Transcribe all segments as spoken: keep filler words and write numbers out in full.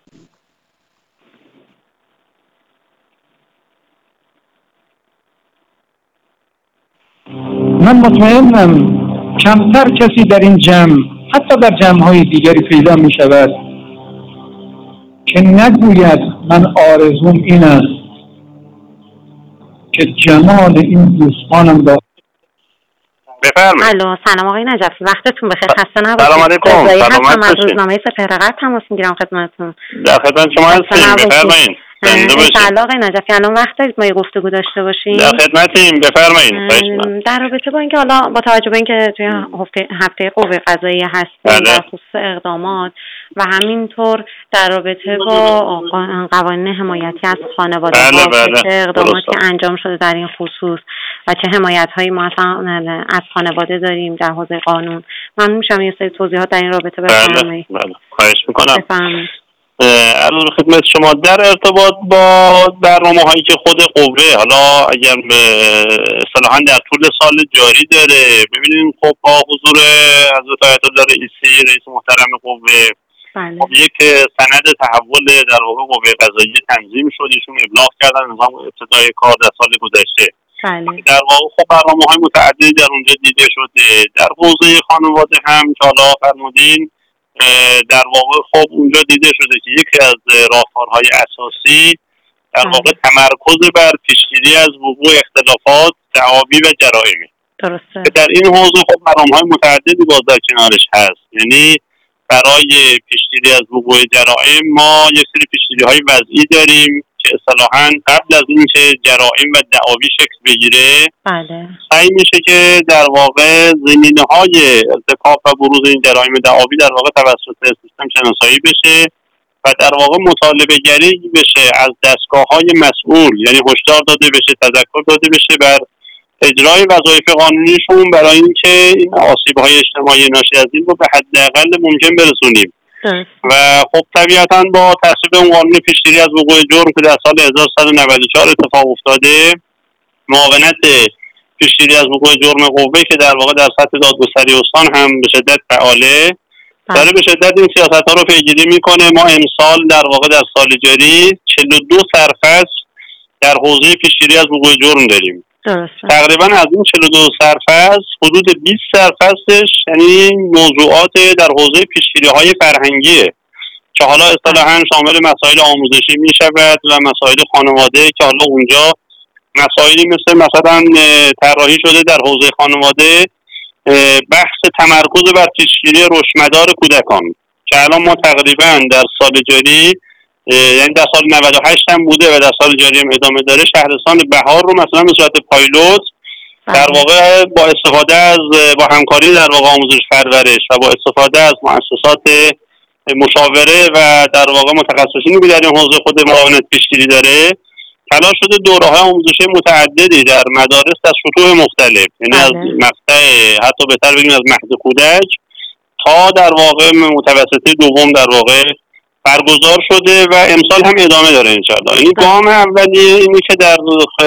من مطمئنم کمتر کسی در این جمع، حتی در جمع‌های دیگری پیدا می شود که نگوید من آرزوم این است که جمال این دوستانم را. بفرمایید. الو، سلام آقای نجفی، وقتتون بخیر، خسته نباشید. سلام علیکم. سلامت باشید. از روزنامه سپهر تماس میگیرم خدمتتون. در خدمت شما هستیم، بفرمایید. انشاءالله آقای نجفی الان وقت دارید ما یه گفتگو داشته باشیم؟ در خدمتیم، بفرمایید. در رابطه با اینکه حالا با توجه به اینکه توی هفته هفته قوه قضاییه هستیم در خصوص اقدامات و همینطور در رابطه با قوانین حمایتی از خانواده ها، چه اقداماتی که انجام شده در این خصوص و چه حمایت هایی ما اصلا از خانواده داریم در حوزه قانون، ممنون میشم یه سری توضیحات در این رابطه بفرمایید. بله، خواهش میکنم. بفرمایید. عرض خدمت شما در ارتباط با برنامه هایی که خود قوه حالا اگر اصطلاحاً در طول سال جاری داره، ببینید خب با حضور حضرت آیت الله رئیسی رئیس محترم قوه بله. خب یک سند تحول در واقع قوه قضاییه تنظیم شد، ایشون ابلاغ کردن نظام ابتدای کار در سال گذشته. بله. در واقع خب برنامه های متعددی در اونجا دیده شده. در حوزه خانواده هم که حالا فرمودین در واقع خب اونجا دیده شده که یکی از راهکارهای اساسی در واقع تمرکز بر پیشگیری از وقوع اختلافات دعاوی و جرائمی. درسته. در این حوزه خب برنامه‌های متعددی باز در کنارش هست. یعنی برای پیشگیری از وقوع جرائم ما یک سری پیشگیری‌های وضعی داریم که اصطلاحاً قبل از اینکه جرائم و دعاوی شکل بگیره بله سعی میشه که در واقع زمینه‌های ارتکاب و بروز این جرائم دعاوی در واقع توسط سیستم شناسایی بشه و در واقع مطالبه گری بشه از دستگاه‌های مسئول، یعنی هشدار داده بشه، تذکر داده بشه بر اجرای وظایف قانونیشون برای اینکه این آسیب‌های اجتماعی ناشی از این رو به حداقل ممکن برسونیم. و خب طبیعتاً با تصویب اون قانون پیشگیری از وقوع جرم که در سال هزار و صد و نود و چهار اتفاق افتاده، معاونت پیشگیری از وقوع جرم قوه که در واقع در سطح دادگستری استان هم به شدت فعاله داره به شدت این سیاست‌ها رو پیگیری میکنه. ما امسال در واقع در سال جاری چهل و دو سرفصل در حوزه پیشگیری از وقوع جرم داریم. درسته. تقریبا از این چهل و دو سرفصل حدود بیست سرفصلش یعنی موضوعات در حوزه پیشگیری‌های فرهنگیه که حالا اصطلاحاً شامل مسائل آموزشی میشود و مسائل خانواده که حالا اونجا مسائلی مثل مثلا طراحی شده در حوزه خانواده بحث تمرکز بر پیشگیری رشدمدار کودکان که الان ما تقریبا در سال جاری یعنی در سال نود و هشت هم بوده و در سال جاری هم ادامه داره، شهرستان بهار رو مثلا به صورت پایلوت در واقع با استفاده از با همکاری در واقع آموزش پرورش و با استفاده از مؤسسات مشاوره و در واقع متخصصینی که در این حوزه خود معاونت پیشگیری داره تلاش شده دوره‌های آموزشی متعددی در مدارس در سطوح مختلف، یعنی از مقطع حتی بهتر بگیم از مهد کودک تا در واقع متوسطه دوم در واقع برگزار شده و امسال هم ادامه داره انشاءالله. یعنی گام اولیه اینه که در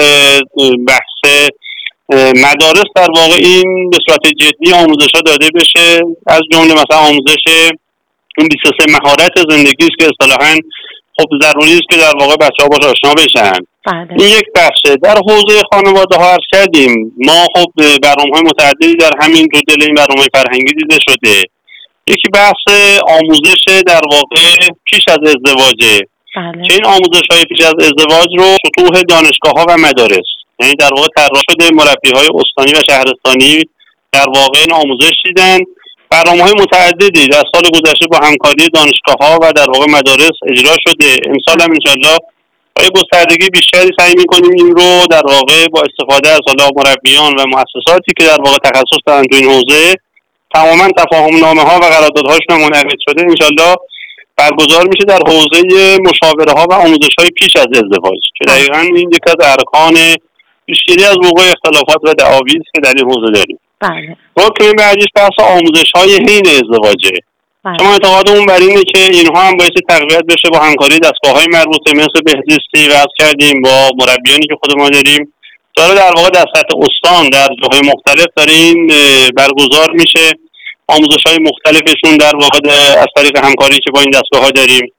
بحث مدارس در واقع این به صورت جدی آموزش‌ها داده بشه، از جمله مثلا آموزش اون بیست و سه مهارت زندگی است که اصطلاحاً خب ضروری است که در واقع بچه‌ها باهاش آشنا بشن. بله. این یک بخشه. در حوزه خانواده ها عرض کردیم ما خب برنامه‌های متعددی در همین دو دل این برنامه فرهنگی دیده شده. یکی بحث آموزش در واقع پیش از ازدواجه. بله. که این آموزش‌های پیش از ازدواج رو سطوح دانشگاه‌ها و مدارس، یعنی در واقع طراح شده مربی‌های استانی و شهرستانی در واقع این آموزش دیدن. برنامه‌های متعددی در سال گذشته با همکاری دانشگاه‌ها و در واقع مدارس اجرا شده. امسال هم انشالله با گستردگی بیشتری سعی می‌کنیم این رو در واقع با استفاده از حالا مربیان و مؤسساتی که در واقع تخصص دارن تو این حوزه تماما تفاهم‌نامه‌ها و قراردادهاشون منعقد شده انشالله برگزار میشه در حوزه مشاوره‌ها و آموزش‌های پیش از ازدواج که دقیقاً این یک از ارکان پیشگیری از وقوع اختلافات و دعاوی است که در این حوزه داریم. بله. رکن بعدیش بحث آموزش‌های حین ازدواجه. بله. شما اعتقادمون بر اینه که اینها هم باعث تقویت بشه با همکاری دستگاه‌های مربوطه مثل بهزیستی و عرض کردیم با مربیانی که خود ما داریم داره در واقع در سطح استان در جاهای مختلف داره این برگزار میشه. آموزش‌های مختلفشون در واقع از طریق همکاری که با این دستگاه‌ها داریم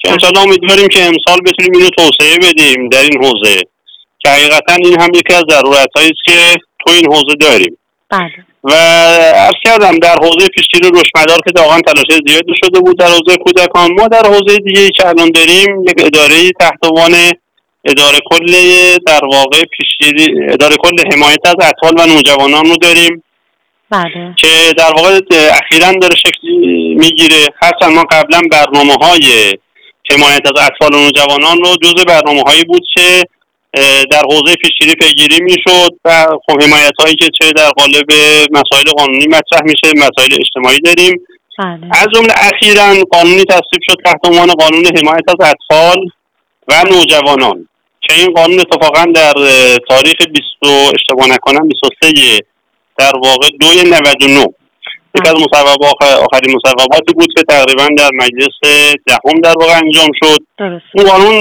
که انشالله امیدواریم که امسال بتونیم اینو توسعه بدیم در این حوزه که حقیقتا این هم یکی از ضرورت‌هایی است که تو این حوزه داریم. بله. و عرض کردم در حوزه پیشگیری رشدمدار که واقعا تلاش زیادی شده بود در حوزه کودکان. ما در حوزه دیگه که الان داریم یک اداره تحت عنوان اداره کل در واقع پیشگیری اداره کل حمایت از اطفال و نوجوانان رو داریم. بله. که در واقع اخیراً داره شکل میگیره. هرچند ما قبلا برنامه‌های حمایت از اطفال و نوجوانان رو جزء برنامه‌هایی بود که در حوزه پیشگیری پیگیری میشد و خب حمایت‌هایی که چه در قالب مسائل قانونی مطرح میشه، مسائل اجتماعی داریم. بله. از جمله اخیراً قانونی تصویب شد تحت عنوان قانون حمایت از اطفال و نوجوانان که این قانون اتفاقاً در تاریخ بیست اشتباه نکنم بیست و سه در واقع دوی نود و نه یک از مصوبات آخرین مصوباتی بود که تقریبا در مجلس دهم در واقع انجام شد. درست. اون قانون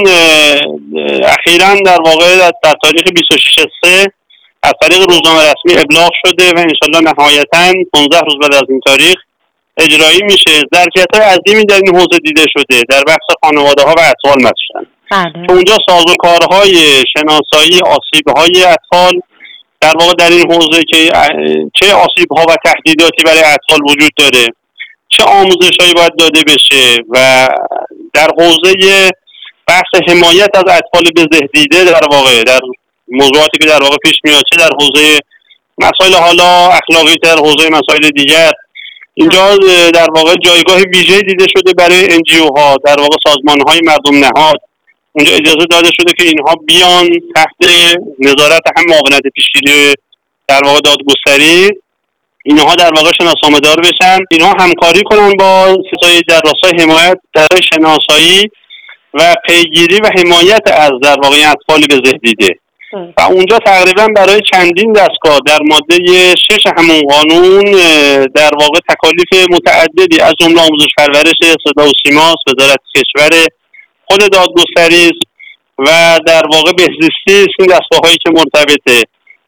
اخیراً در واقع در تاریخ بیست و شش سه از طریق روزنامه رسمی ابلاغ شده و انشالله نهایتاً پانزده روز بعد از این تاریخ اجرایی میشه. ظرفیت‌های عظیمی در این حوزه دیده شده در بخش خانواده‌ها و اطفال مثلا. بله. که اونجا سازوکارهای شناسایی آسیب‌های اطفال در واقع در این حوزه که چه آسیب‌ها و تهدیداتی برای اطفال وجود داره، چه آموزش‌هایی باید داده بشه و در حوزه بحث حمایت از اطفال بزهدیده در واقع در موضوعاتی که در واقع پیش میاد، چه در حوزه مسائل حالا اخلاقی، در حوزه مسائل دیگر، اینجا در واقع جایگاه ویژه‌ای دیده شده برای ان جی او ها، در واقع سازمان‌های مردم نهاد. اونجا اجازه داده شده که اینها بیان تحت نظارت هم معاونت پیشگیری در واقع دادگستری اینها در واقع شناسنامه‌دار بشن، اینها همکاری کنن با ستای در راستای حمایت در شناسایی و پیگیری و حمایت از در واقع اطفال بزهدیده. و اونجا تقریبا برای چندین دستگاه در ماده شش همون قانون در واقع تکالیف متعددی از جمله آموزش پرورش، صدا و سیما، وزارت کشور، خود دادگستری و در واقع بهزیستی این دستگاه‌هایی که مرتبطه.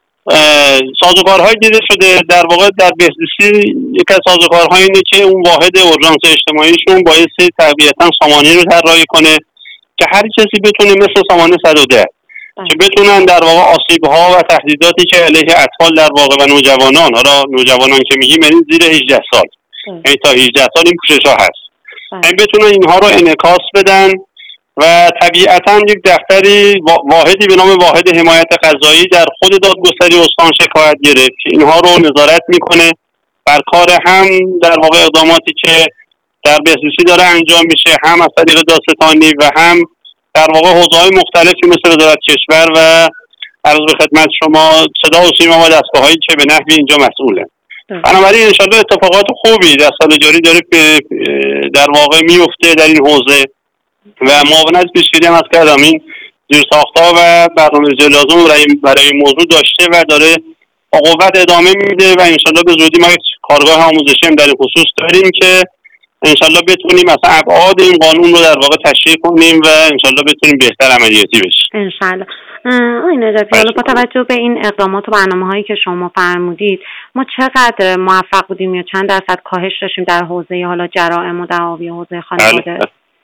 سازوکارهای دیده شده در واقع در بهزیستی. یک از سازوکارها اینه که اون واحد اورژانس اجتماعیشون بایستی طبیعتاً سامانه رو طراحی کنه که هر کسی بتونه مثل سامانه صد و ده که بتونن در واقع آسیب‌ها و تهدیداتی که علیه اطفال در واقع و نوجوانان، حالا نوجوانان که میگیم یعنی زیر هجده سال، یعنی تا هجده سال این پوشش‌ها هست، یعنی بتونن اینها رو انعکاس بدن و طبیعتاً یک دفتری واحدی به نام واحد حمایت قضایی در خود دادگستری استان شکایت گرفت که اینها رو نظارت میکنه بر کار هم در واقع اقداماتی که در بهزیستی داره انجام میشه، هم از طریق دادستانی و هم در واقع حوزه‌های مختلفی مثل وزارت کشور و عرض به خدمت شما صدا و سیما و دستگاه‌هایی که به نحوی اینجا مسئوله. بنابراین انشالله اتفاقات خوبی در سال جاری داره در واقع میفته در این حوزه و معاونت پیشگیری هم از کردم این زیرساخت‌ها و برنامه‌ریزی لازم برای این موضوع داشته و داره با قوت ادامه میده و انشالله به زودی ما یک کارگاه آموزشی هم در این خصوص داریم که انشالله بتونیم مثلا ابعاد این قانون رو در واقع تشریح کنیم و انشالله بتونیم بهتر عملیاتی بشه. انشالله. آقای نجفی، حالا با توجه به این اقدامات و برنامه‌هایی که شما فرمودید ما چقدر موفق بودیم یا چند درصد کاهش داشتیم در حوزه حالا جرائم و دعاوی حوزه خانواده؟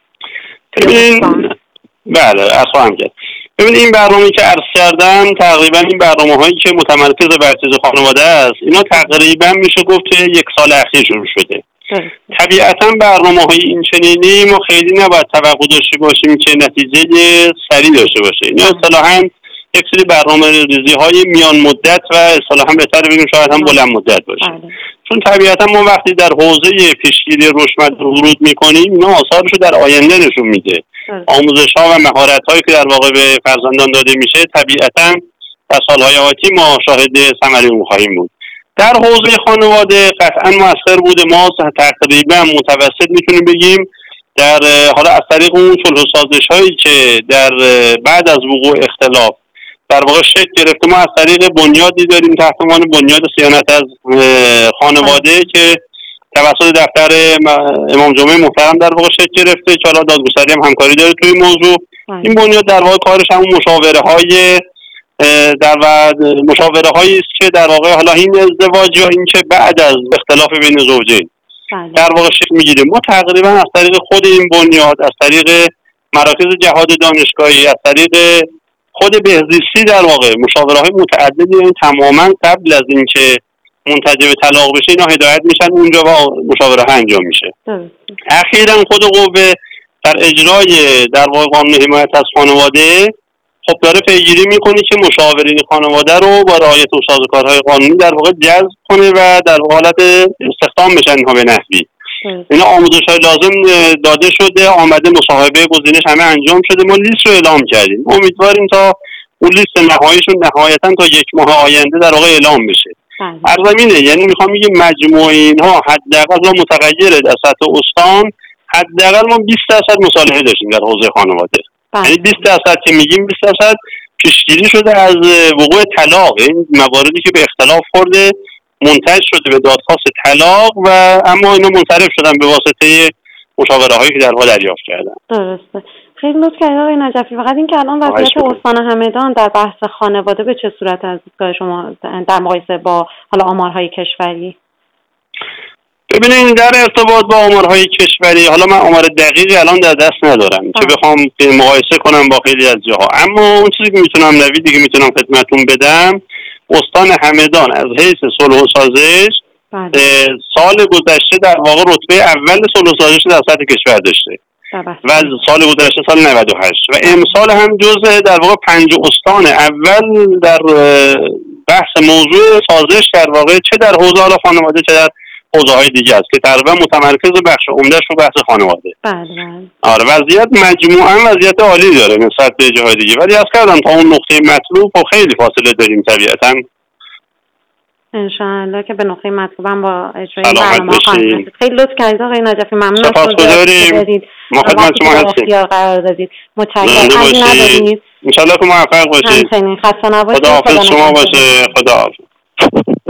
ببین بله اصلا هم کرد. ببین این برنامه‌ای که عرض کردم تقریبا این برنامه‌هایی که متمرکز بر چیز خانواده است اینا تقریبا میشه گفت یک سال اخیر شروع شده. طبیعتاً برنامه‌های این چنینی ما خیلی نباید توقع داشته باشیم که نتیجه سریع داشته باشه. اینا اصطلاحاً یک سری برنامه‌ریزی‌های میان مدت و اصطلاحاً بهتر بگیم شاید هم بلند مدت باشه. بله. چون طبیعتاً ما وقتی در حوزه پیشگیری رشد ورود می‌کنیم اینا آثارش رو در آینده نشون میده. آموزش‌ها و مهارت‌هایی که در واقع به فرزندان داده میشه طبیعتاً در سال‌های آتی ما شاهد ثمره اون خواهیم بود. در حوزه خانواده قطعاً مؤثر بوده. ما تقریبا متوسط میتونیم بگیم در حالا از طریق اون صلح و سازش‌هایی که در بعد از وقوع اختلاف در واقع شکل گرفته، ما از طریق بنیادی داریم تحت عنوان بنیاد صیانت از خانواده که توسط دفتر امام جمعه محترم در واقع شکل گرفته که حالا دادگستری هم همکاری داره توی موضوع. این بنیاد در واقع کارش همون مشاوره‌های در و مشاوره هایی است که در واقع حالا این ازدواج یا این که بعد از اختلاف بین زوجین در واقع شکل میگیره. ما تقریبا از طریق خود این بنیاد، از طریق مراکز جهاد دانشگاهی، از طریق خود بهزیستی در واقع مشاوره‌های متعددی این تماما قبل از اینکه منتج به طلاق بشه اینا هدایت میشن اونجا و مشاوره انجام میشه. اخیراً خود قوه در اجرای در واقع قانون حمایت از خانواده خب داره پیگیری میکنه که مشاورین خانواده رو با رعایت سازوکارهای قانونی در واقع جذب کنه و در حالت استخدام بشن اینها به نحوی. اینا آموزش‌های لازم داده شده، آمده مصاحبه گزینش همه انجام شده، ما لیست رو اعلام کردیم. امیدواریم تا اون لیست نهاییشون نهایتاً تا یک ماه آینده در واقع اعلام بشه. ارزمینه، یعنی میخوام بگم مجموع اینها حداقل ما متغیره در سطح استان حداقل ما بیست درصد مصالحه داشتیم در حوزه خانواده. یعنی بیست درصد که میگیم بیست درصد پیشگیری شده از وقوع طلاق، این مواردی که به اختلاف خورده منتج شده به دادخواست طلاق و اما اینا منصرف شدن به واسطه مشاوره هایی که در حال دریافت کردن. درسته. خیلی لطف کردید آقای نجفی. فقط این که الان وضعیت استان همدان در بحث خانواده به چه صورت از دیدگاه شما در مقایسه با حالا آمارهای کشوری؟ ببینید در ارتباط با آمارهای کشوری، حالا من آمار دقیقی الان در دست ندارم که بخوام مقایسه کنم با خیلی از جاها، اما اون چیزی که میتونم نویدی که میتونم خدمتتون بدم، استان همدان از حیث صلح و سازش سال گذشته در واقع رتبه اول صلح و سازش در سطح کشور داشته و سال گذشته سال نود و هشت و امسال هم جزء در واقع پنج استان اول در بحث موضوع سازش در واقع چه در حوزه حالا خانواده چه در حوزه های دیگه است که تقریبا متمرکز بخش عمدهش رو بحث خانواده. بله. آره وضعیت مجموعاً وضعیت عالی داره نسبت به جاهای دیگه، ولی از کردم تا اون نقطه مطلوب و خیلی فاصله داریم طبیعتاً. انشاءالله که به نقطه مطلوب هم با اجرای برنامه خواهیم رسید. خیلی لطف کردید آقای نجفی، ممنون. سپاسگزاریم. ما خدمت شما هستیم. قرار دادید. متشکرم. عزیز ندارید. ان شاءالله که موفق باشید. همچنین. خسته نباشید. خدا حافظ شما باشه. خدا حافظ.